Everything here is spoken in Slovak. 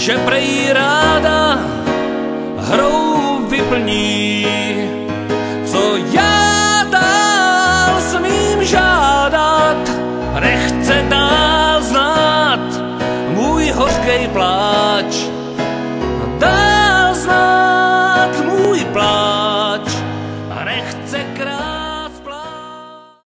že prej ráda hrou vyplní. Co já dál smím žádat, nechce dál znát můj hořkej pláč.